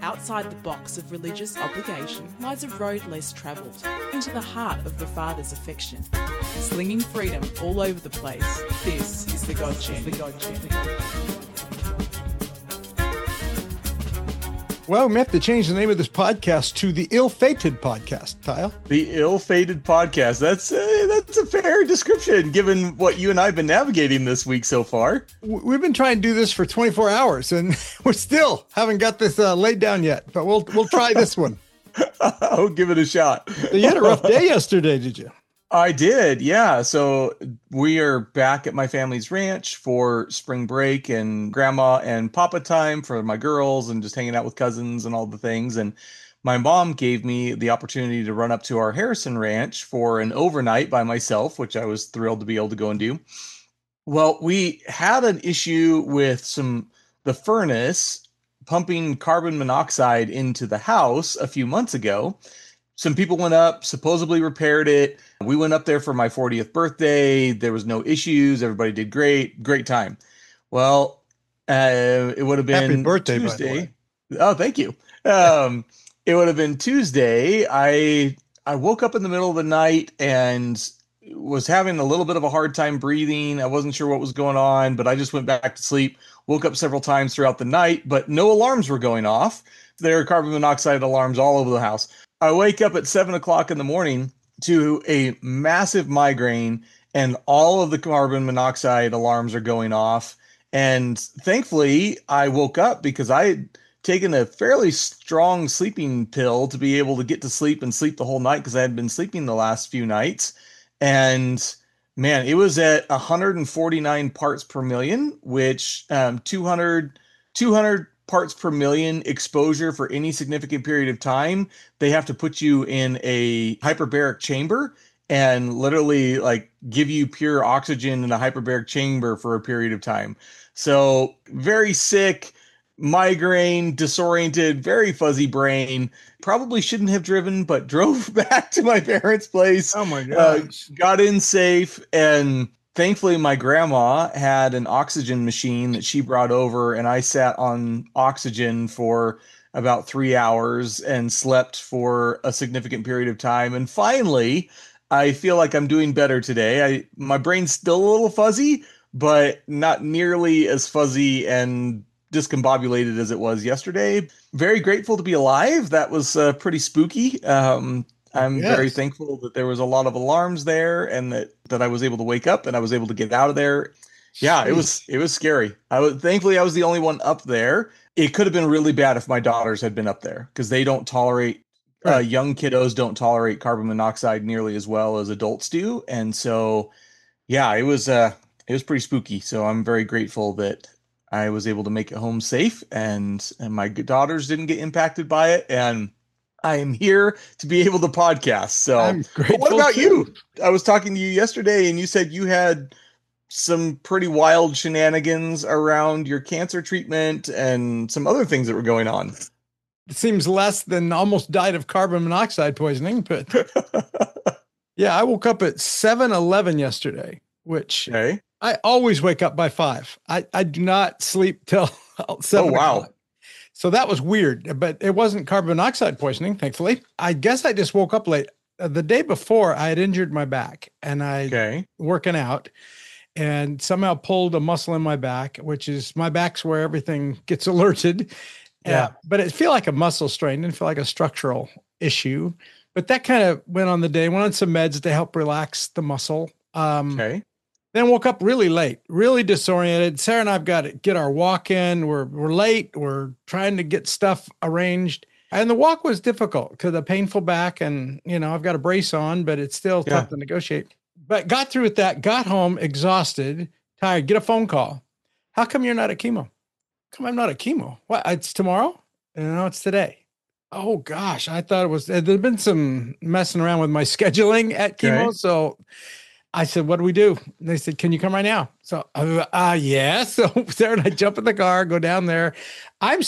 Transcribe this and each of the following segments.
Outside the box of religious obligation lies a road less travelled, into the heart of the Father's affection. Slinging freedom all over the place, this is the God Channel. Well, we have to change the name of this podcast to the Ill-Fated Podcast, Kyle. The Ill-Fated Podcast. That's a fair description, given what you and I have been navigating this week so far. We've been trying to do this for 24 hours, and we still haven't got this laid down yet. But we'll try this one. I'll give it a shot. You had a rough day yesterday, did you? I did, yeah. So we are back at my family's ranch for spring break and grandma and papa time for my girls and just hanging out with cousins and all the things. And my mom gave me the opportunity to run up to our Harrison ranch for an overnight by myself, which I was thrilled to be able to go and do. Well, we had an issue with the furnace pumping carbon monoxide into the house a few months ago. Some people went up, supposedly repaired it. We went up there for my 40th birthday. There was no issues. Everybody did great time. Well, it would have been Happy birthday, Tuesday. By the way. Oh, thank you. It would have been Tuesday. I woke up in the middle of the night and was having a little bit of a hard time breathing. I wasn't sure what was going on, but I just went back to sleep. Woke up several times throughout the night, but no alarms were going off. There are carbon monoxide alarms all over the house. I wake up at 7 o'clock in the morning to a massive migraine, and all of the carbon monoxide alarms are going off. And thankfully, I woke up because I had taken a fairly strong sleeping pill to be able to get to sleep and sleep the whole night because I had been sleeping the last few nights. And man, it was at 149 parts per million, which 200 parts per million exposure for any significant period of time. They have to put you in a hyperbaric chamber and literally like give you pure oxygen in a hyperbaric chamber for a period of time. So very sick, migraine, disoriented, very fuzzy brain. Probably shouldn't have driven, but drove back to my parents' place. Oh my gosh. Got in safe, and thankfully, my grandma had an oxygen machine that she brought over, and I sat on oxygen for about 3 hours and slept for a significant period of time. And finally, I feel like I'm doing better today. My brain's still a little fuzzy, but not nearly as fuzzy and discombobulated as it was yesterday. Very grateful to be alive. That was pretty spooky. I'm very thankful that there was a lot of alarms there and that I was able to wake up and I was able to get out of there. Yeah, it was scary. Thankfully I was the only one up there. It could have been really bad if my daughters had been up there because they don't tolerate young kiddos don't tolerate carbon monoxide nearly as well as adults do. And so, yeah, it was pretty spooky. So I'm very grateful that I was able to make it home safe and my daughters didn't get impacted by it. And I am here to be able to podcast. So I'm grateful. What about you? I was talking to you yesterday and you said you had some pretty wild shenanigans around your cancer treatment and some other things that were going on. It seems less than almost died of carbon monoxide poisoning, but yeah, I woke up at 7:11 yesterday, which I always wake up by 5. I do not sleep till 7 o'clock. So that was weird, but it wasn't carbon monoxide poisoning, thankfully. I guess I just woke up late. The day before, I had injured my back, and working out, and somehow pulled a muscle in my back, which is my back's where everything gets alerted. Yeah, but it feel like a muscle strain, didn't feel like a structural issue. But that kind of went on the day. Went on some meds to help relax the muscle. Then woke up really late, really disoriented. Sarah and I've got to get our walk in. We're late. We're trying to get stuff arranged. And the walk was difficult because of the painful back. And, I've got a brace on, but it's still tough to negotiate. But got through with that, got home exhausted, tired, get a phone call. How come you're not at chemo? Come I'm not at chemo. What? It's tomorrow? No, it's today. Oh, gosh. I thought there'd been some messing around with my scheduling at chemo. So I said, what do we do? And they said, can you come right now? So, yeah. So Sarah and I jump in the car, go down there. I've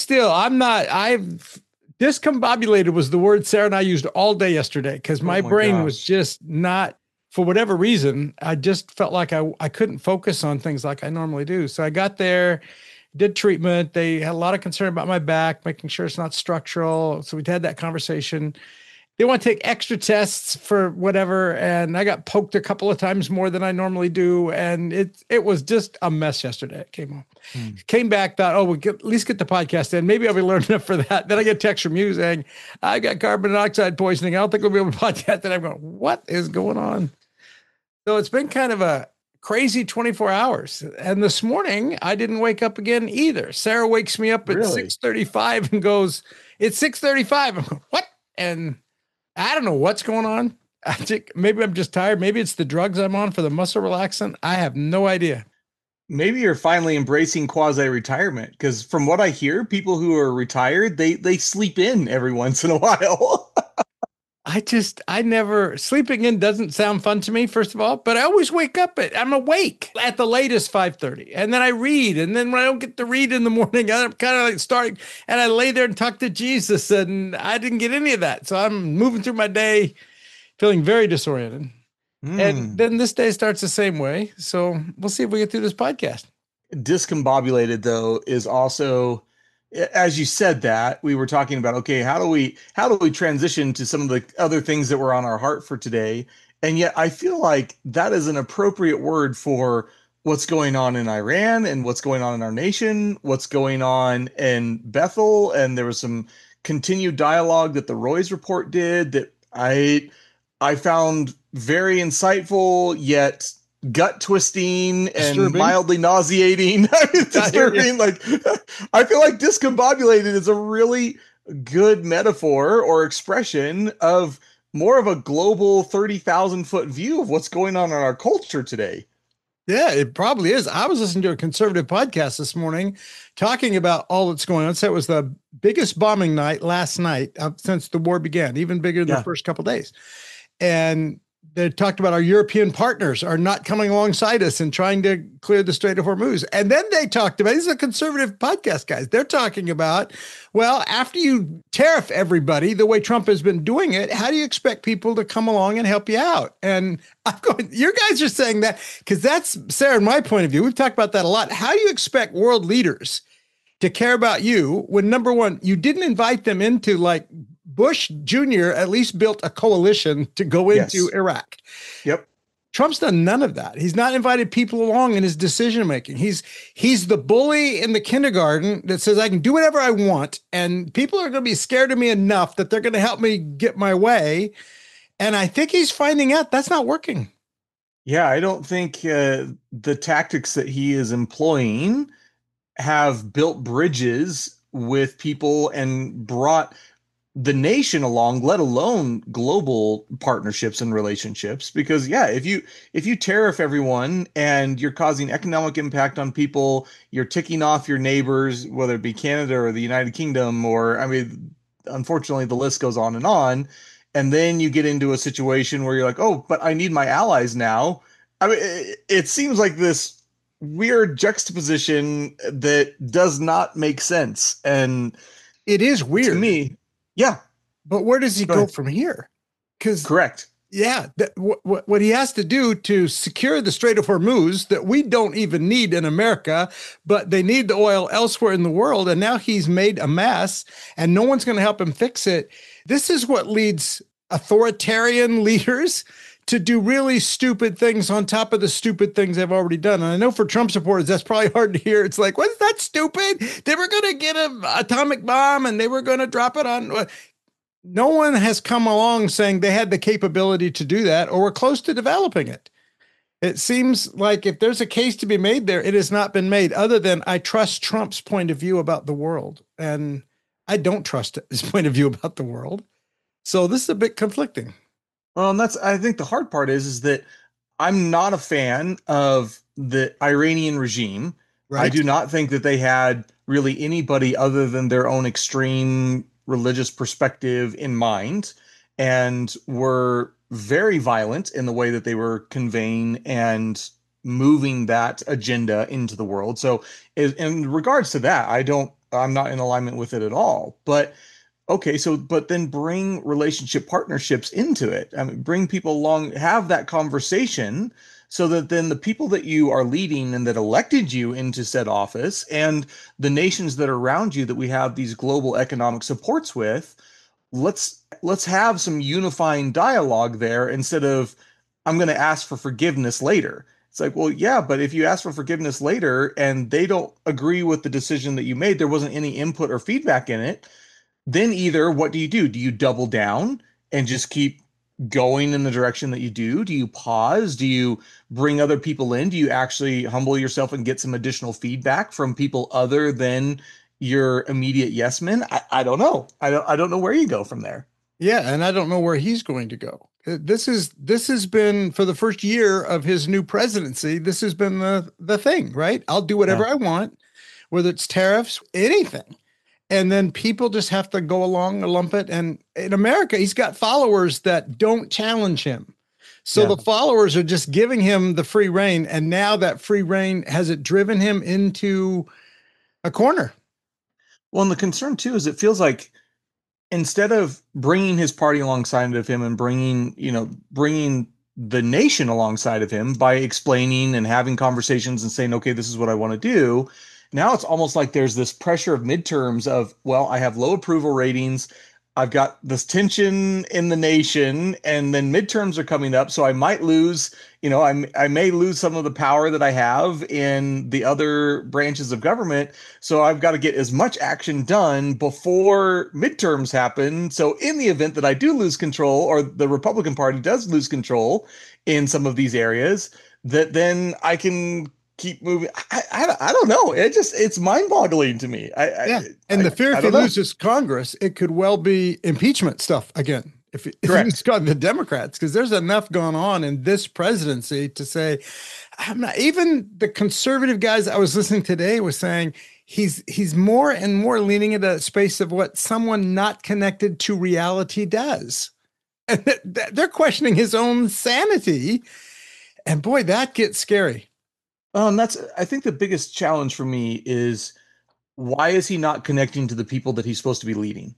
discombobulated was the word Sarah and I used all day yesterday because my brain was just not, for whatever reason, I just felt like I couldn't focus on things like I normally do. So I got there, did treatment. They had a lot of concern about my back, making sure it's not structural. So we'd had that conversation. They want to take extra tests for whatever. And I got poked a couple of times more than I normally do. And it was just a mess yesterday. It came home, came back, thought, oh, at least get the podcast in. Maybe I'll be learning enough for that. Then I get a text from you saying, I got carbon monoxide poisoning. I don't think we'll be able to podcast. And I'm going, what is going on? So it's been kind of a crazy 24 hours. And this morning, I didn't wake up again either. Sarah wakes me up at 6:35 and goes, it's 6:35. I'm going, what? And I don't know what's going on. I think maybe I'm just tired. Maybe it's the drugs I'm on for the muscle relaxant. I have no idea. Maybe you're finally embracing quasi-retirement, because from what I hear, people who are retired, they sleep in every once in a while. I never, sleeping in doesn't sound fun to me, first of all, but I always wake up I'm awake at the latest 5:30. And then I read. And then when I don't get to read in the morning, I'm kind of like starting, and I lay there and talk to Jesus, and I didn't get any of that. So I'm moving through my day feeling very disoriented. And then this day starts the same way. So we'll see if we get through this podcast. Discombobulated, though, is also, as you said that, we were talking about, okay, how do we transition to some of the other things that were on our heart for today? And yet I feel like that is an appropriate word for what's going on in Iran and what's going on in our nation, what's going on in Bethel. And there was some continued dialogue that the Roy's report did that I found very insightful, yet gut twisting and disturbing. Mildly nauseating. Disturbing. Like, I feel like discombobulated is a really good metaphor or expression of more of a global 30,000 foot view of what's going on in our culture today. Yeah, it probably is. I was listening to a conservative podcast this morning talking about all that's going on. So it was the biggest bombing night last night since the war began, even bigger than the first couple of days. And they talked about our European partners are not coming alongside us and trying to clear the Strait of Hormuz. And then they talked about, these are conservative podcast guys. They're talking about, well, after you tariff everybody the way Trump has been doing it, how do you expect people to come along and help you out? And I'm going, you guys are saying that because that's, Sarah, in my point of view, we've talked about that a lot. How do you expect world leaders to care about you when, number one, you didn't invite them into, like, Bush Jr. at least built a coalition to go into Iraq. Yep. Trump's done none of that. He's not invited people along in his decision-making. He's the bully in the kindergarten that says, I can do whatever I want. And people are going to be scared of me enough that they're going to help me get my way. And I think he's finding out that's not working. Yeah, I don't think the tactics that he is employing have built bridges with people and brought the nation along, let alone global partnerships and relationships. Because if you tariff everyone and you're causing economic impact on people, you're ticking off your neighbors, whether it be Canada or the United Kingdom, or, I mean, unfortunately the list goes on. And then you get into a situation where you're like, oh, but I need my allies now. I mean, it seems like this weird juxtaposition that does not make sense. And it is weird to me. Yeah. But where does he go from here? Because correct. Yeah. What he has to do to secure the Strait of Hormuz that we don't even need in America, but they need the oil elsewhere in the world. And now he's made a mess and no one's going to help him fix it. This is what leads authoritarian leaders to do really stupid things on top of the stupid things they've already done. And I know for Trump supporters, that's probably hard to hear. It's like, what's that stupid? They were going to get an atomic bomb and they were going to drop it on. No one has come along saying they had the capability to do that or were close to developing it. It seems like if there's a case to be made there, it has not been made, other than I trust Trump's point of view about the world. And I don't trust his point of view about the world. So this is a bit conflicting. Well, and I think the hard part is that I'm not a fan of the Iranian regime. Right. I do not think that they had really anybody other than their own extreme religious perspective in mind, and were very violent in the way that they were conveying and moving that agenda into the world. So in regards to that, I'm not in alignment with it at all. But okay, but then bring relationship partnerships into it. I mean, bring people along, have that conversation so that then the people that you are leading and that elected you into said office and the nations that are around you that we have these global economic supports with, let's have some unifying dialogue there instead of I'm going to ask for forgiveness later. It's like, well, yeah, but if you ask for forgiveness later and they don't agree with the decision that you made, there wasn't any input or feedback in it, then either what do you do? Do you double down and just keep going in the direction that you do? Do you pause? Do you bring other people in? Do you actually humble yourself and get some additional feedback from people other than your immediate yes men? I don't know. I don't know where you go from there. Yeah, and I don't know where he's going to go. This has been for the first year of his new presidency. This has been the thing, right? I'll do whatever I want, whether it's tariffs, anything. And then people just have to go along and lump it. And in America, he's got followers that don't challenge him. So the followers are just giving him the free rein. And now that free rein, has it driven him into a corner? Well, and the concern too is it feels like instead of bringing his party alongside of him and bringing the nation alongside of him by explaining and having conversations and saying, okay, this is what I want to do. Now it's almost like there's this pressure of midterms of, well, I have low approval ratings. I've got this tension in the nation, and then midterms are coming up. So I might lose, I may lose some of the power that I have in the other branches of government. So I've got to get as much action done before midterms happen. So in the event that I do lose control, or the Republican Party does lose control in some of these areas, that then I can keep moving. I don't know. It's mind boggling to me. The fear if he loses Congress, it could well be impeachment stuff again. If he's gotten the Democrats, because there's enough going on in this presidency to say, I'm not, even the conservative guys I was listening today was saying he's more and more leaning into a space of what someone not connected to reality does. And they're questioning his own sanity. And boy, that gets scary. I think the biggest challenge for me is why is he not connecting to the people that he's supposed to be leading?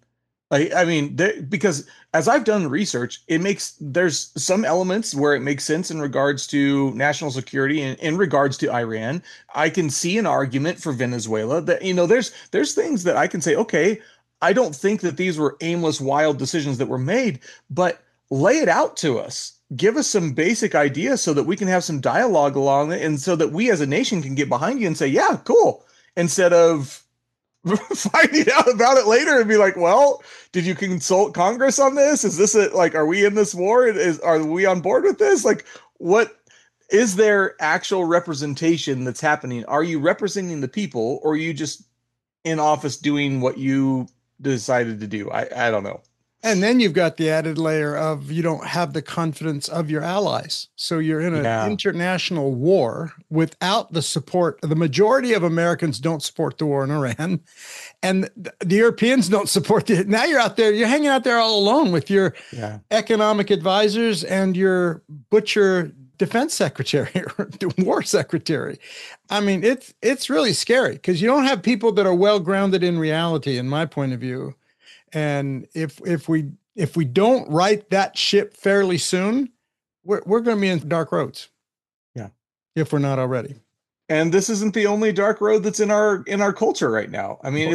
Because as I've done research, there's some elements where it makes sense in regards to national security and in regards to Iran. I can see an argument for Venezuela that, there's things that I can say, okay, I don't think that these were aimless, wild decisions that were made, but lay it out to us. Give us some basic ideas so that we can have some dialogue along it, and so that we as a nation can get behind you and say, yeah, cool. Instead of finding out about it later and be like, well, did you consult Congress on this? Is this are we in this war? Are we on board with this? Like, what is there actual representation that's happening? Are you representing the people, or are you just in office doing what you decided to do? I don't know. And then you've got the added layer of you don't have the confidence of your allies. So you're in an international war without the support. The majority of Americans don't support the war in Iran. And the Europeans don't support it. Now you're out there, you're hanging out there all alone with your economic advisors and your butcher defense secretary or war secretary. I mean, it's really scary because you don't have people that are well grounded in reality, in my point of view. And if we don't right that ship fairly soon, we're going to be in dark roads. Yeah, if we're not already. And this isn't the only dark road that's in our culture right now. I mean,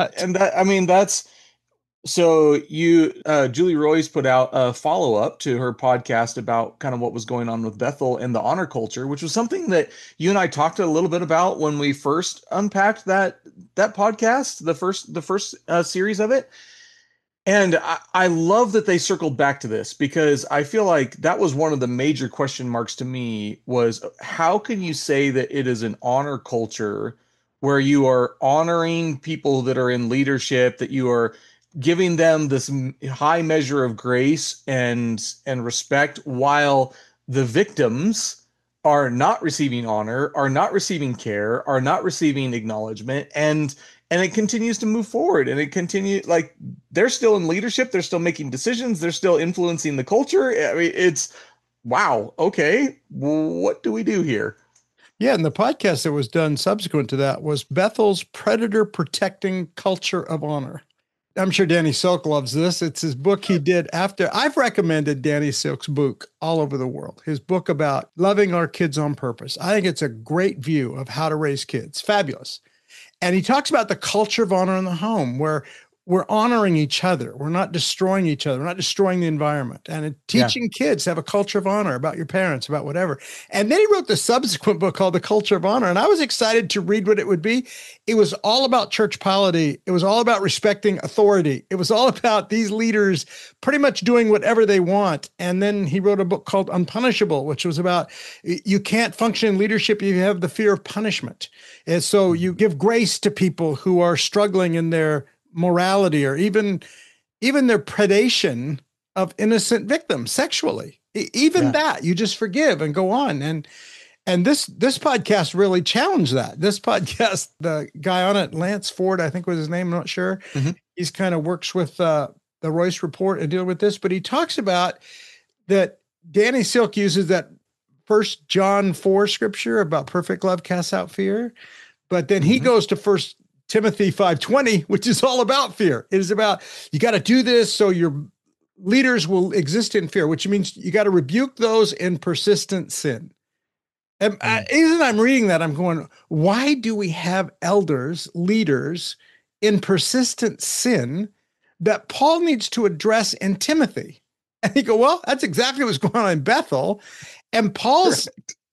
that's so Julie Royce put out a follow-up to her podcast about kind of what was going on with Bethel and the honor culture, which was something that you and I talked a little bit about when we first unpacked that podcast, the first series of it. And I love that they circled back to this, because I feel like that was one of the major question marks to me was, how can you say that it is an honor culture where you are honoring people that are in leadership, that you are giving them this high measure of grace and respect, while the victims are not receiving honor, are not receiving care, are not receiving acknowledgement, and it continues to move forward, and it continues, like, they're still in leadership, they're still making decisions, they're still influencing the culture. I mean, it's wow. Okay, what do we do here? Yeah, and the podcast that was done subsequent to that was Bethel's Predator Protecting Culture of Honor. I'm sure Danny Silk loves this. It's his book he did after. I've recommended Danny Silk's book all over the world. His book about loving our kids on purpose. I think it's a great view of how to raise kids. Fabulous. And he talks about the culture of honor in the home, where we're honoring each other. We're not destroying each other. We're not destroying the environment. And teaching kids to have a culture of honor about your parents, about whatever. And then he wrote the subsequent book called The Culture of Honor. And I was excited to read what it would be. It was all about church polity. It was all about respecting authority. It was all about these leaders pretty much doing whatever they want. And then he wrote a book called Unpunishable, which was about you can't function in leadership if you have the fear of punishment. And so you give grace to people who are struggling in their morality, or even their predation of innocent victims sexually. Even that, you just forgive and go on. And this podcast really challenged that. This podcast, the guy on it, Lance Ford, I think was his name, I'm not sure. Mm-hmm. He's kind of works with the Royce Report and deal with this, but he talks about that Danny Silk uses that 1 John 4 scripture about perfect love casts out fear. But then he goes to 1 Timothy 5:20, which is all about fear. It is about, you got to do this so your leaders will exist in fear, which means you got to rebuke those in persistent sin. And as I'm reading that, I'm going, why do we have elders, leaders in persistent sin that Paul needs to address in Timothy? And you go, well, that's exactly what's going on in Bethel. And Paul's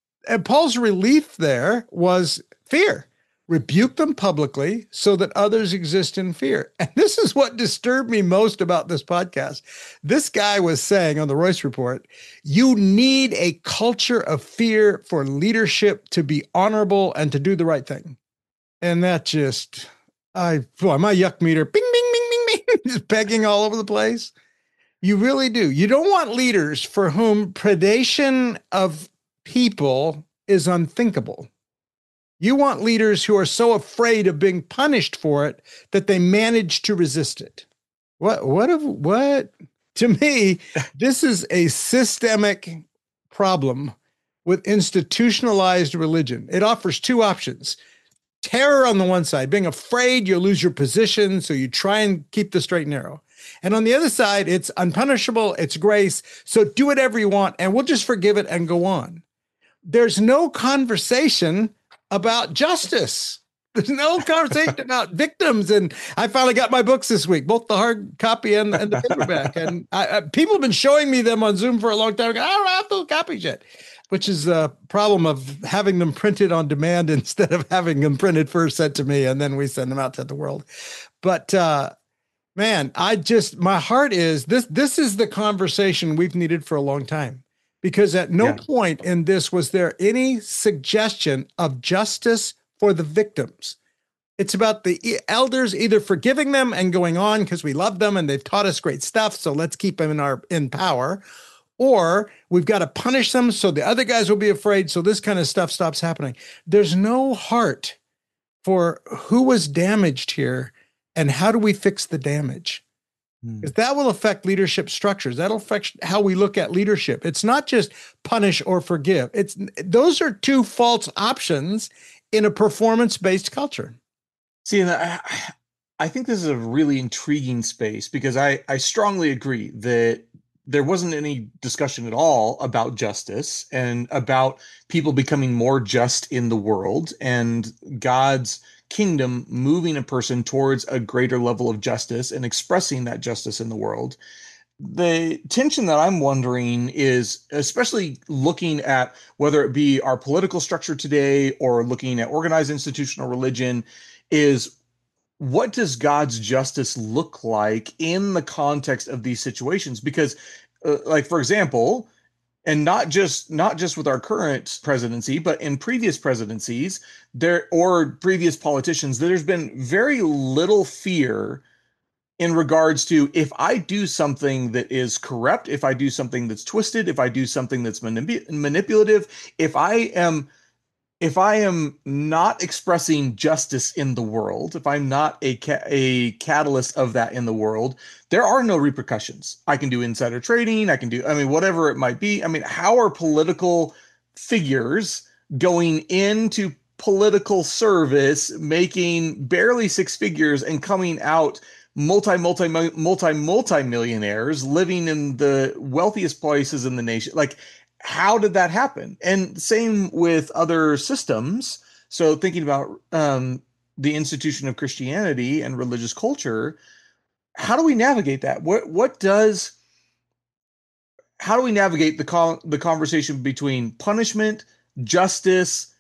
relief there was fear. Rebuke them publicly so that others exist in fear. And this is what disturbed me most about this podcast. This guy was saying on the Royce Report, you need a culture of fear for leadership to be honorable and to do the right thing. And that just, my yuck meter, bing, bing, bing, bing, bing, just pegging all over the place. You really do. You don't want leaders for whom predation of people is unthinkable. You want leaders who are so afraid of being punished for it that they manage to resist it. What? To me, this is a systemic problem with institutionalized religion. It offers two options. Terror on the one side, being afraid you'll lose your position, so you try and keep the straight and narrow. And on the other side, it's unpunishable, it's grace, so do whatever you want, and we'll just forgive it and go on. There's no conversation about justice. There's no conversation about victims. And I finally got my books this week, both the hard copy and the paperback. And people have been showing me them on Zoom for a long time. I don't have those copies yet, which is a problem of having them printed on demand instead of having them printed first, sent to me, and then we send them out to the world. But man, my heart is, this is the conversation we've needed for a long time. Because at no point in this was there any suggestion of justice for the victims. It's about the elders either forgiving them and going on because we love them and they've taught us great stuff, so let's keep them in power, or we've got to punish them so the other guys will be afraid, so this kind of stuff stops happening. There's no heart for who was damaged here and how do we fix the damage. Because that will affect leadership structures. That'll affect how we look at leadership. It's not just punish or forgive. Those are two false options in a performance-based culture. See, and I think this is a really intriguing space because I strongly agree that there wasn't any discussion at all about justice and about people becoming more just in the world and God's kingdom moving a person towards a greater level of justice and expressing that justice in the world. The tension that I'm wondering is, especially looking at whether it be our political structure today or looking at organized institutional religion, is what does God's justice look like in the context of these situations? Because like, for example, and not just with our current presidency, but in previous presidencies or previous politicians, there's been very little fear in regards to, if I do something that is corrupt, if I do something that's twisted, if I do something that's manipulative, if I am not expressing justice in the world, if I'm not a catalyst of that in the world, there are no repercussions. I can do insider trading. Whatever it might be. How are political figures going into political service, making barely six figures and coming out multi millionaires living in the wealthiest places in the nation. Like, how did that happen? And same with other systems. So thinking about the institution of Christianity and religious culture, how do we navigate that? How do we navigate the conversation between punishment, justice,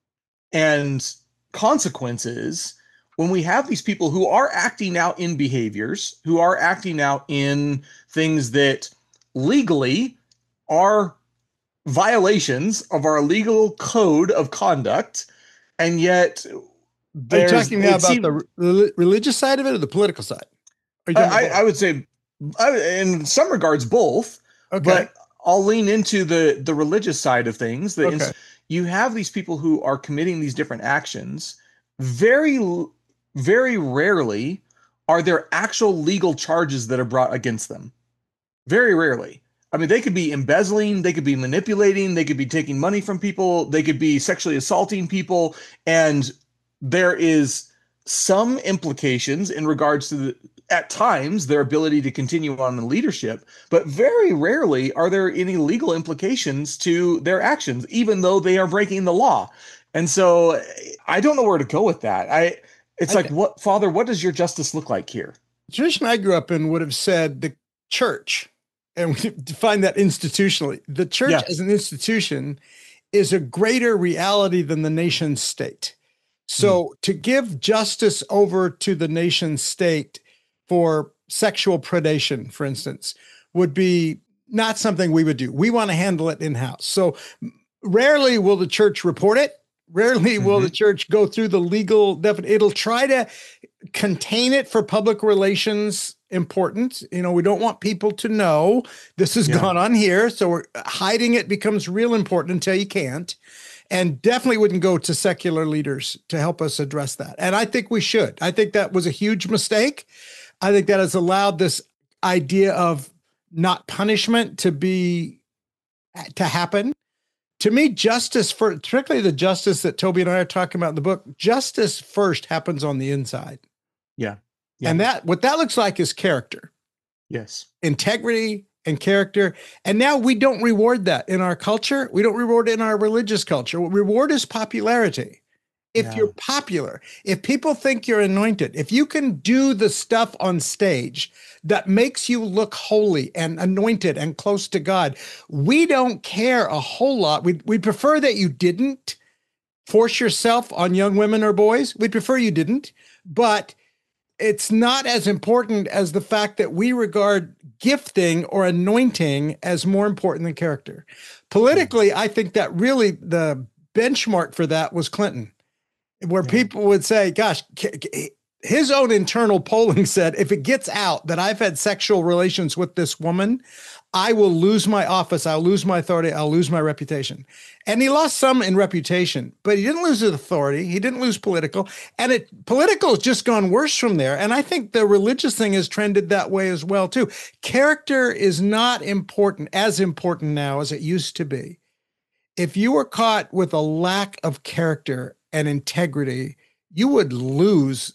and consequences when we have these people who are acting out in behaviors, who are acting out in things that legally are violations of our legal code of conduct, and yet are you talking now about the religious side of it or the political side? I would say, in some regards, both. Okay. But I'll lean into the religious side of things. You have these people who are committing these different actions. Very, very rarely are there actual legal charges that are brought against them. Very rarely. I mean, they could be embezzling, they could be manipulating, they could be taking money from people, they could be sexually assaulting people, and there is some implications in regards to at times their ability to continue on in leadership, but very rarely are there any legal implications to their actions, even though they are breaking the law. And so I don't know where to go with that. Father, what does your justice look like here? The tradition I grew up in would have said the church, and we define that institutionally. The church as an institution is a greater reality than the nation state. So to give justice over to the nation state for sexual predation, for instance, would be not something we would do. We want to handle it in-house. So rarely will the church report it. Rarely will the church go through the legal definition. It'll try to contain it for public relations important. We don't want people to know this has gone on here. So hiding it becomes real important until you can't. And definitely wouldn't go to secular leaders to help us address that. And I think we should. I think that was a huge mistake. I think that has allowed this idea of not punishment to happen. To me, justice, particularly the justice that Toby and I are talking about in the book, justice first happens on the inside. Yeah. And what that looks like is character. Yes. Integrity and character. And now we don't reward that in our culture. We don't reward it in our religious culture. What we reward is popularity. If you're popular, if people think you're anointed, if you can do the stuff on stage that makes you look holy and anointed and close to God, we don't care a whole lot. We'd prefer that you didn't force yourself on young women or boys. We'd prefer you didn't, but it's not as important as the fact that we regard gifting or anointing as more important than character. Politically, I think that really the benchmark for that was Clinton, where people would say, gosh, his own internal polling said, if it gets out that I've had sexual relations with this woman, I will lose my office. I'll lose my authority. I'll lose my reputation. And he lost some in reputation, but he didn't lose his authority. He didn't lose political. And political has just gone worse from there. And I think the religious thing has trended that way as well, too. Character is not as important now as it used to be. If you were caught with a lack of character and integrity, you would lose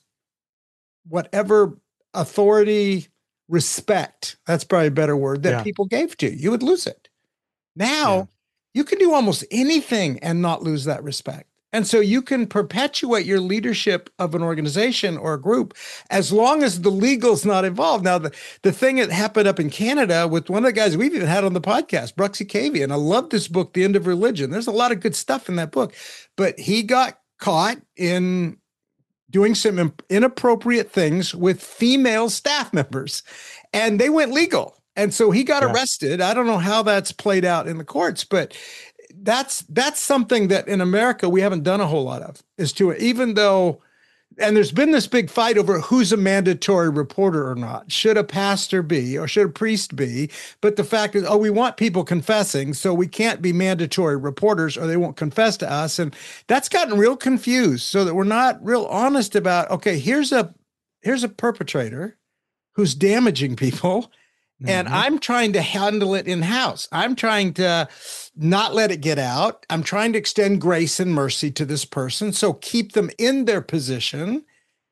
whatever authority, respect, that's probably a better word, that people gave to you. You would lose it. Now, you can do almost anything and not lose that respect. And so you can perpetuate your leadership of an organization or a group as long as the legal's not involved. Now, the thing that happened up in Canada with one of the guys we've even had on the podcast, Bruxy Cavey, and I love this book, The End of Religion. There's a lot of good stuff in that book, but he got caught in doing some inappropriate things with female staff members, and they went legal. And so he got arrested. I don't know how that's played out in the courts, but that's something that in America we haven't done a whole lot of, even though, and there's been this big fight over who's a mandatory reporter or not. Should a pastor be, or should a priest be? But the fact is, we want people confessing, so we can't be mandatory reporters or they won't confess to us. And that's gotten real confused, so that we're not real honest about, okay, here's a perpetrator who's damaging people. And I'm trying to handle it in-house. I'm trying to not let it get out. I'm trying to extend grace and mercy to this person. So keep them in their position.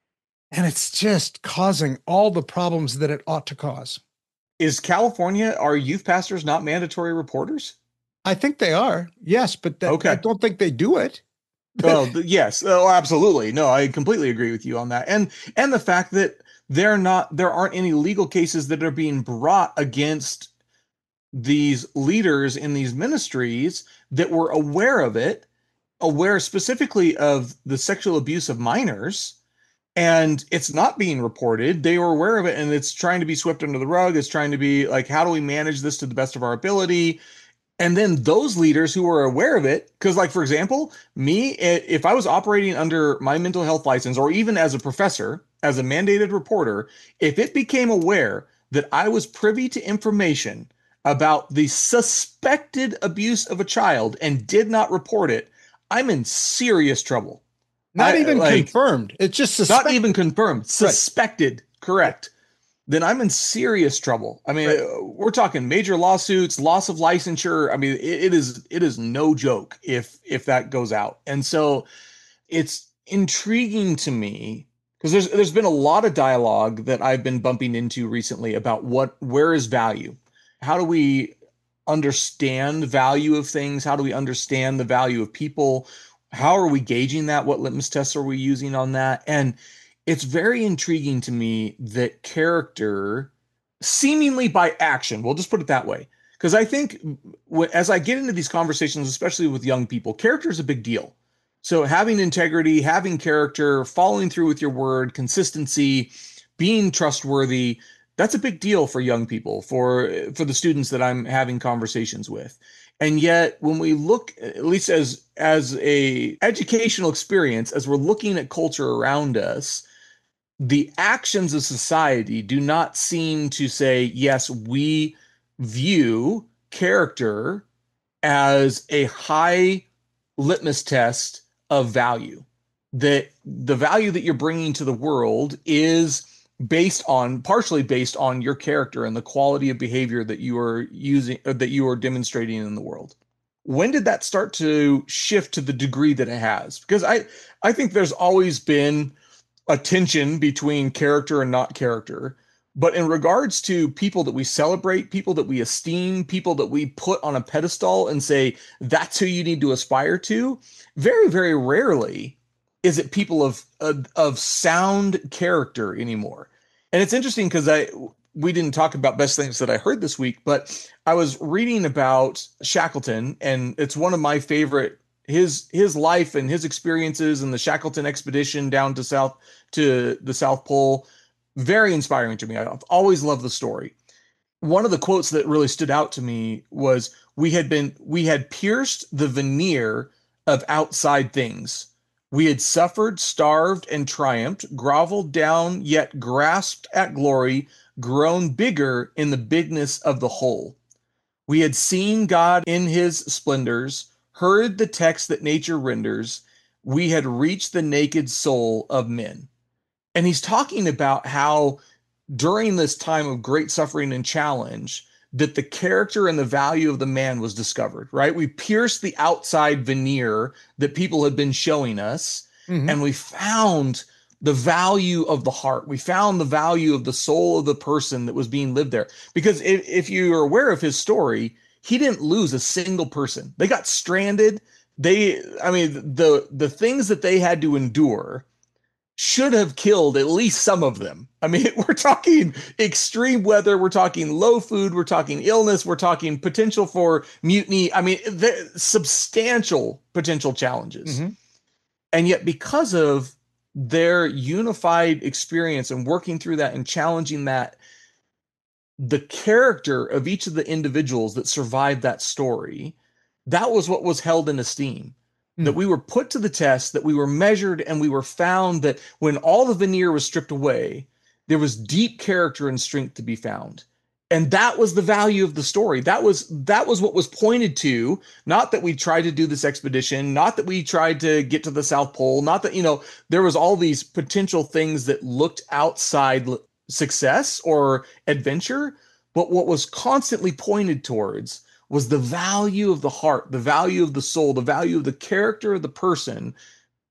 And it's just causing all the problems that it ought to cause. Is California, are youth pastors not mandatory reporters? I think they are. Yes, but I don't think they do it. Well, yes. Oh, absolutely. No, I completely agree with you on that. And the fact that there aren't any legal cases that are being brought against these leaders in these ministries that were aware of it, aware specifically of the sexual abuse of minors, and it's not being reported. They were aware of it, and it's trying to be swept under the rug. It's trying to be like, how do we manage this to the best of our ability? And then those leaders who are aware of it, because like, for example, me, if I was operating under my mental health license, or even as a professor, as a mandated reporter, if it became aware that I was privy to information about the suspected abuse of a child and did not report it, I'm in serious trouble. Not even confirmed. It's just suspected. Not even confirmed. Suspected. Right. Correct. Then I'm in serious trouble. I mean, we're talking major lawsuits, loss of licensure. I mean, it is no joke if that goes out. And so it's intriguing to me because there's been a lot of dialogue that I've been bumping into recently about where is value? How do we understand value of things? How do we understand the value of people? How are we gauging that? What litmus tests are we using on that? And it's very intriguing to me that character, seemingly by action, we'll just put it that way, because I think as I get into these conversations, especially with young people, character is a big deal. So having integrity, having character, following through with your word, consistency, being trustworthy, that's a big deal for young people, for the students that I'm having conversations with. And yet when we look, at least as a educational experience, as we're looking at culture around us, the actions of society do not seem to say, yes, we view character as a high litmus test of value. That the value that you're bringing to the world is partially based on your character and the quality of behavior that you are using, that you are demonstrating in the world. When did that start to shift to the degree that it has? Because I think there's always been a tension between character and not character. But in regards to people that we celebrate, people that we esteem, people that we put on a pedestal and say, that's who you need to aspire to, very, very rarely is it people of sound character anymore. And it's interesting because we didn't talk about best things that I heard this week, but I was reading about Shackleton, and it's one of my favorite, his life and his experiences and the Shackleton expedition down to the South Pole. Very inspiring to me. I've always loved the story. One of the quotes that really stood out to me was, we had pierced the veneer of outside things. We had suffered, starved, and triumphed, groveled down, yet grasped at glory, grown bigger in the bigness of the whole. We had seen God in his splendors, heard the text that nature renders. We had reached the naked soul of men. And he's talking about how during this time of great suffering and challenge, that the character and the value of the man was discovered, right? We pierced the outside veneer that people had been showing us, and we found the value of the heart. We found the value of the soul of the person that was being lived there. Because if you are aware of his story, he didn't lose a single person. They got stranded. The things that they had to endure should have killed at least some of them. I mean, we're talking extreme weather, we're talking low food, we're talking illness, we're talking potential for mutiny. I mean, substantial potential challenges. And yet, because of their unified experience and working through that and challenging that, the character of each of the individuals that survived that story, that was what was held in esteem. That we were put to the test, that we were measured, and we were found that when all the veneer was stripped away, there was deep character and strength to be found. And that was the value of the story. That was what was pointed to. Not that we tried to do this expedition, not that we tried to get to the South Pole, not that, there was all these potential things that looked outside success or adventure, but what was constantly pointed towards was the value of the heart, the value of the soul, the value of the character of the person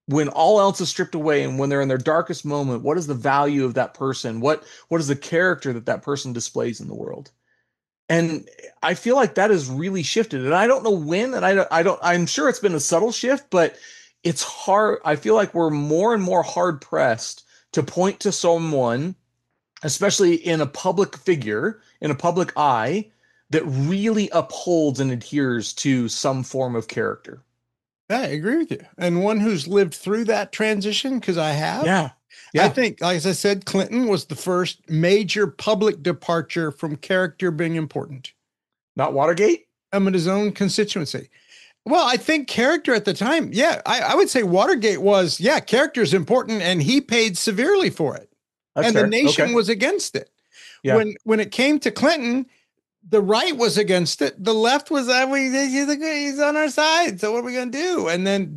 when all else is stripped away and when they're in their darkest moment, what is the value of that person? What is the character that that person displays in the world? And I feel like that has really shifted. And I don't know when, and I'm sure it's been a subtle shift, but it's hard. I feel like we're more and more hard pressed to point to someone, especially in a public figure, in a public eye, that really upholds and adheres to some form of character. Yeah, I agree with you. And one who's lived through that transition, because I have. Yeah. I think, like as I said, Clinton was the first major public departure from character being important. Not Watergate? In his own constituency. Well, I think character at the time, I would say Watergate was, character is important, and he paid severely for it. That's and fair. The nation was against it. Yeah. When it came to Clinton, the right was against it. The left was, he's on our side. So what are we going to do? And then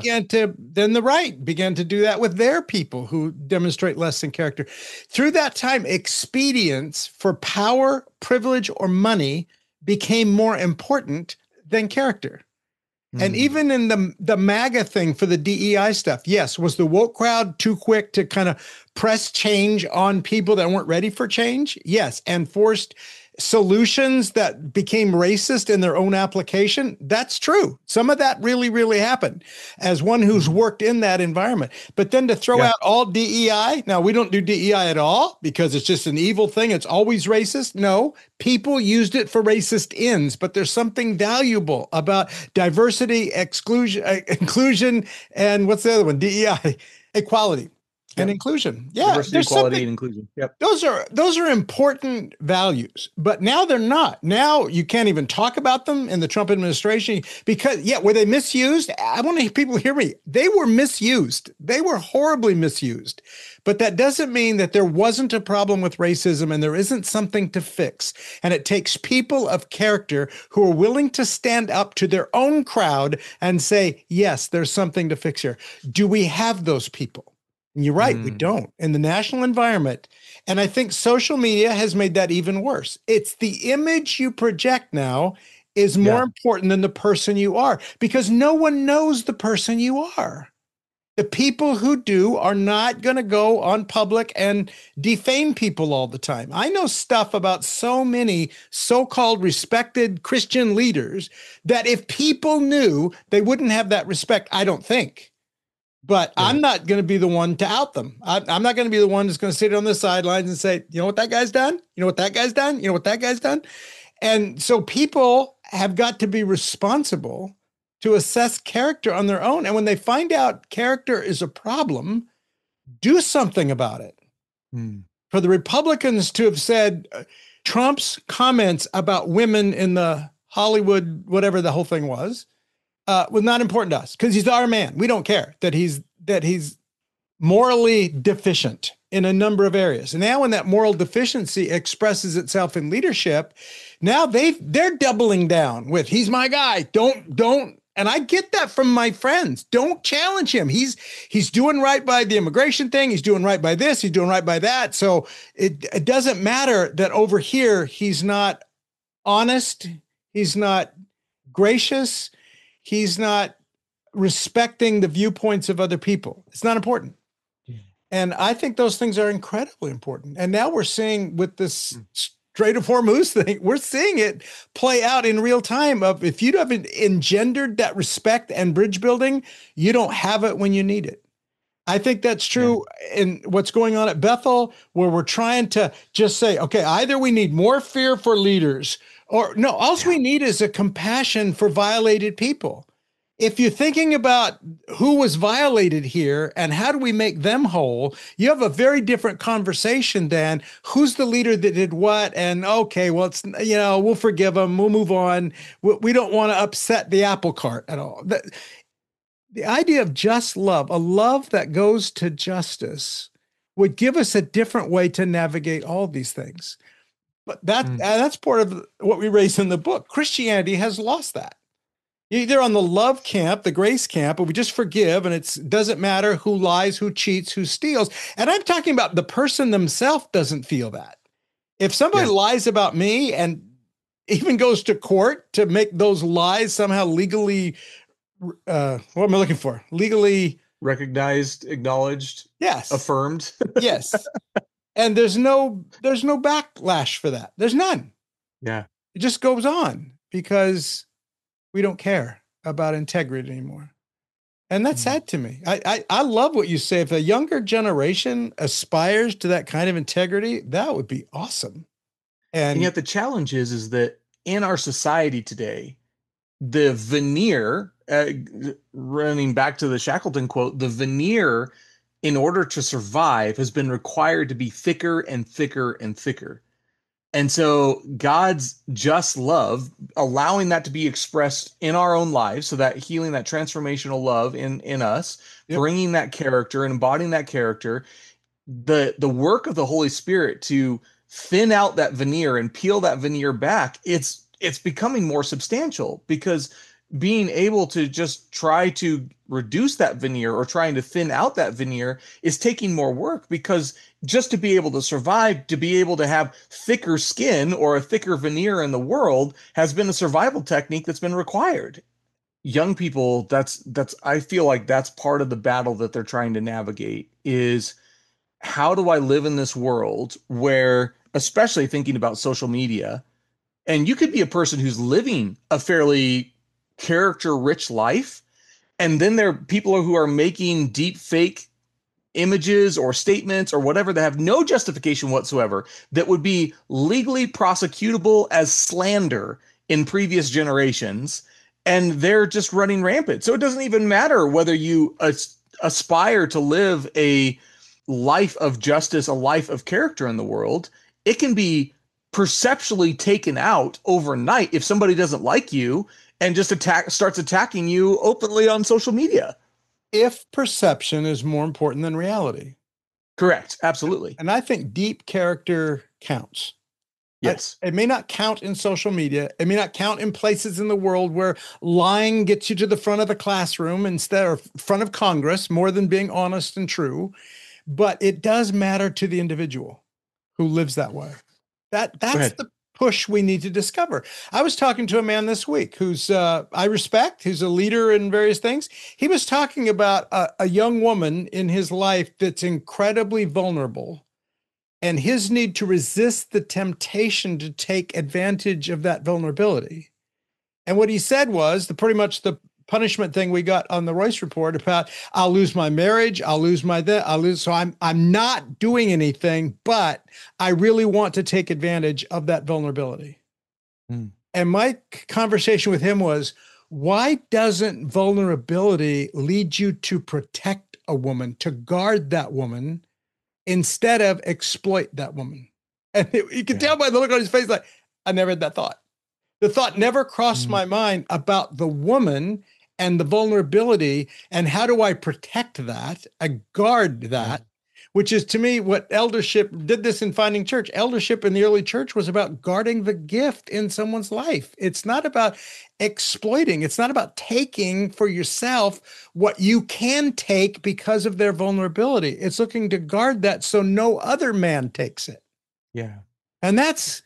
then the right began to do that with their people who demonstrate less than character. Through that time, expedience for power, privilege, or money became more important than character. Mm. And even in the MAGA thing for the DEI stuff, yes, was the woke crowd too quick to kind of press change on people that weren't ready for change? Yes, and forced solutions that became racist in their own application. That's true. Some of that really, really happened as one who's worked in that environment. But then to throw out all DEI, now we don't do DEI at all because it's just an evil thing. It's always racist. No, people used it for racist ends, but there's something valuable about diversity, inclusion, and what's the other one? DEI, equality. And inclusion. Yeah. Diversity, equality, and inclusion. Yep. Those are important values, but now they're not. Now you can't even talk about them in the Trump administration because, were they misused? I want people to hear me. They were misused. They were horribly misused. But that doesn't mean that there wasn't a problem with racism and there isn't something to fix. And it takes people of character who are willing to stand up to their own crowd and say, yes, there's something to fix here. Do we have those people? And you're right, we don't in the national environment. And I think social media has made that even worse. It's the image you project now is more important than the person you are because no one knows the person you are. The people who do are not going to go on public and defame people all the time. I know stuff about so many so-called respected Christian leaders that if people knew, they wouldn't have that respect, I don't think. But I'm not going to be the one to out them. I'm not going to be the one that's going to sit on the sidelines and say, you know what that guy's done? You know what that guy's done? You know what that guy's done? And so people have got to be responsible to assess character on their own. And when they find out character is a problem, do something about it. For the Republicans to have said Trump's comments about women in the Hollywood, whatever the whole thing was not important to us because he's our man. We don't care that he's morally deficient in a number of areas. And now when that moral deficiency expresses itself in leadership, now they're doubling down with he's my guy. Don't. And I get that from my friends. Don't challenge him. He's doing right by the immigration thing. He's doing right by this. He's doing right by that. So it doesn't matter that over here he's not honest. He's not gracious. He's not respecting the viewpoints of other people. It's not important. And I think those things are incredibly important. And now we're seeing with this Strait of Hormuz thing, we're seeing it play out in real time of if you haven't engendered that respect and bridge building, you don't have it when you need it. I think that's true in what's going on at Bethel, where we're trying to just say, okay, either we need more fear for leaders or no, all we need is a compassion for violated people. If you're thinking about who was violated here and how do we make them whole, you have a very different conversation than who's the leader that did what. And okay, well, it's, we'll forgive them. We'll move on. We don't want to upset the apple cart at all. The idea of just love, a love that goes to justice, would give us a different way to navigate all these things. But that's part of what we raise in the book. Christianity has lost that. You're either on the love camp, the grace camp, or we just forgive, and it doesn't matter who lies, who cheats, who steals. And I'm talking about the person themselves doesn't feel that. If somebody lies about me and even goes to court to make those lies somehow legally, what am I looking for? Legally recognized, acknowledged, Yes. affirmed. Yes. And there's no backlash for that. There's none. Yeah. It just goes on because we don't care about integrity anymore. And that's sad to me. I love what you say. If a younger generation aspires to that kind of integrity, that would be awesome. And yet the challenge is that in our society today, the veneer, running back to the Shackleton quote, the veneer in order to survive has been required to be thicker and thicker and thicker. And so God's just love, allowing that to be expressed in our own lives, so that healing, that transformational love in us, bringing that character and embodying that character, the work of the Holy Spirit to thin out that veneer and peel that veneer back, it's becoming more substantial, because being able to just try to reduce that veneer or trying to thin out that veneer is taking more work, because just to be able to survive, to be able to have thicker skin or a thicker veneer in the world has been a survival technique that's been required. Young people, that's I feel like that's part of the battle that they're trying to navigate, is how do I live in this world where, especially thinking about social media, and you could be a person who's living a fairly character rich life, and then there are people who are making deep fake images or statements or whatever that have no justification whatsoever, that would be legally prosecutable as slander in previous generations, and they're just running rampant. So it doesn't even matter whether you aspire to live a life of justice, a life of character in the world. It can be perceptually taken out overnight if somebody doesn't like you and just starts attacking you openly on social media. If perception is more important than reality. Correct. Absolutely. And I think deep character counts. Yes. It may not count in social media. It may not count in places in the world where lying gets you to the front of the classroom instead of front of Congress, more than being honest and true. But it does matter to the individual who lives that way. That's the push we need to discover. I was talking to a man this week who's I respect, who's a leader in various things. He was talking about a young woman in his life that's incredibly vulnerable, and his need to resist the temptation to take advantage of that vulnerability. And what he said was pretty much the punishment thing we got on the Royce Report about, I'll lose my marriage, I'll lose my so I'm not doing anything, but I really want to take advantage of that vulnerability. And my conversation with him was, why doesn't vulnerability lead you to protect a woman, to guard that woman, instead of exploit that woman? And you can tell by the look on his face, like, I never had that thought. The thought never crossed my mind about the woman and the vulnerability, and how do I protect that, guard that, which is to me what eldership did this in Finding Church. Eldership in the early church was about guarding the gift in someone's life. It's not about exploiting. It's not about taking for yourself what you can take because of their vulnerability. It's looking to guard that so no other man takes it. Yeah. And that's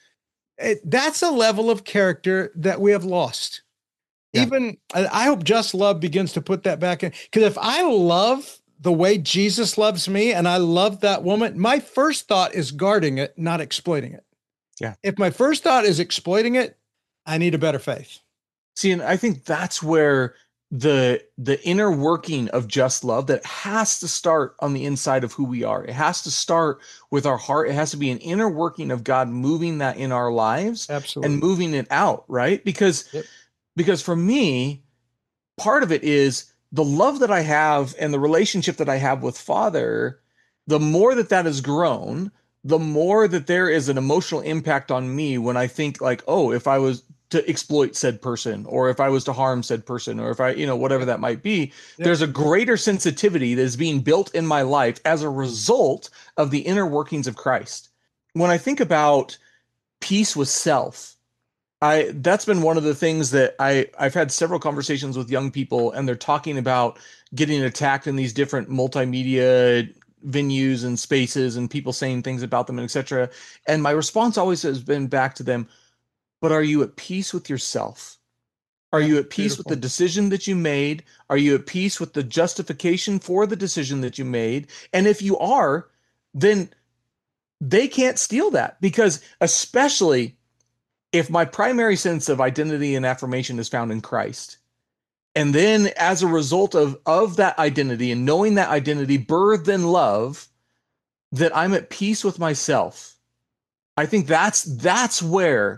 a level of character that we have lost. Yeah. Even I hope Just Love begins to put that back in, because if I love the way Jesus loves me and I love that woman, my first thought is guarding it, not exploiting it. Yeah. If my first thought is exploiting it, I need a better faith. See, and I think that's where the inner working of just love, that has to start on the inside of who we are. It has to start with our heart. It has to be an inner working of God moving that in our lives. Absolutely. And moving it out, right? Because for me, part of it is the love that I have and the relationship that I have with Father. The more that has grown, the more that there is an emotional impact on me when I think like, oh, if I was to exploit said person, or if I was to harm said person, or if I, whatever that might be, there's a greater sensitivity that is being built in my life as a result of the inner workings of Christ. When I think about peace with self, that's been one of the things that I've had several conversations with young people, and they're talking about getting attacked in these different multimedia venues and spaces, and people saying things about them, and etc. And my response always has been back to them, but are you at peace with yourself? Are you at peace with the decision that you made? Are you at peace with the justification for the decision that you made? And if you are, then they can't steal that, because especially if my primary sense of identity and affirmation is found in Christ, and then as a result of that identity and knowing that identity birthed in love, that I'm at peace with myself. I think that's where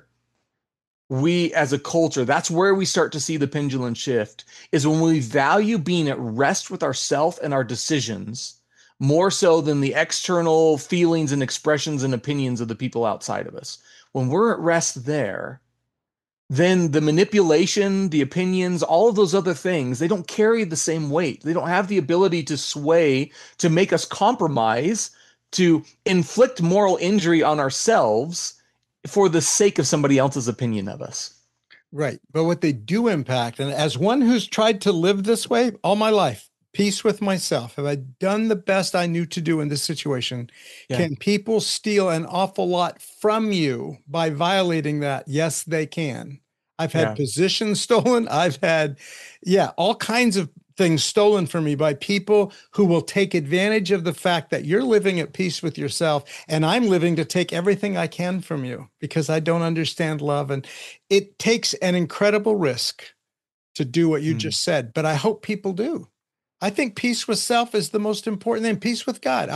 we as a culture, that's where we start to see the pendulum shift, is when we value being at rest with ourselves and our decisions more so than the external feelings and expressions and opinions of the people outside of us. When we're at rest there, then the manipulation, the opinions, all of those other things, they don't carry the same weight. They don't have the ability to sway, to make us compromise, to inflict moral injury on ourselves for the sake of somebody else's opinion of us. Right. But what they do impact, and as one who's tried to live this way all my life, peace with myself, have I done the best I knew to do in this situation? Yeah. Can people steal an awful lot from you by violating that? Yes, they can. I've had positions stolen. I've had, all kinds of things stolen from me by people who will take advantage of the fact that you're living at peace with yourself and I'm living to take everything I can from you because I don't understand love. And it takes an incredible risk to do what you just said, but I hope people do. I think peace with self is the most important thing. Peace with God.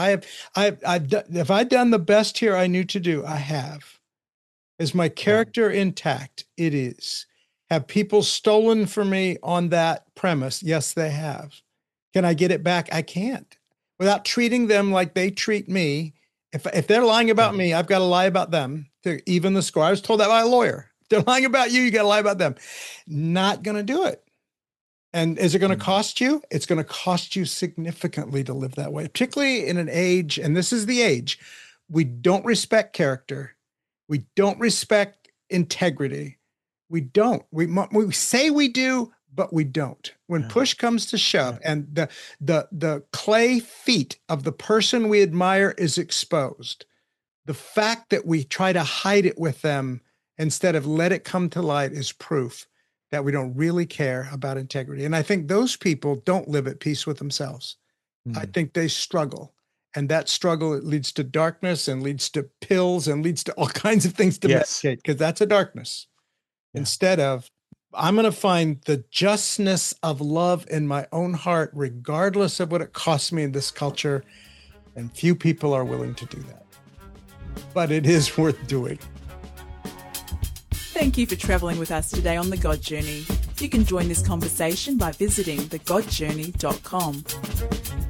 Have I done the best here I knew to do? I have. Is my character intact? It is. Have people stolen from me on that premise? Yes, they have. Can I get it back? I can't. Without treating them like they treat me. If they're lying about me, I've got to lie about them to even the score. I was told that by a lawyer. If they're lying about you, you got to lie about them. Not going to do it. And is it going to cost you? It's going to cost you significantly to live that way, particularly in an age, and this is the age, we don't respect character. We don't respect integrity. We don't. We say we do, but we don't. When push comes to shove and the clay feet of the person we admire is exposed, the fact that we try to hide it with them instead of let it come to light is proof that we don't really care about integrity. And I think those people don't live at peace with themselves. I think they struggle. And that struggle, it leads to darkness and leads to pills and leads to all kinds of things to medicate, because that's a darkness. Instead of, I'm going to find the justness of love in my own heart, regardless of what it costs me in this culture. And few people are willing to do that. But it is worth doing. Thank you for travelling with us today on The God Journey. You can join this conversation by visiting thegodjourney.com.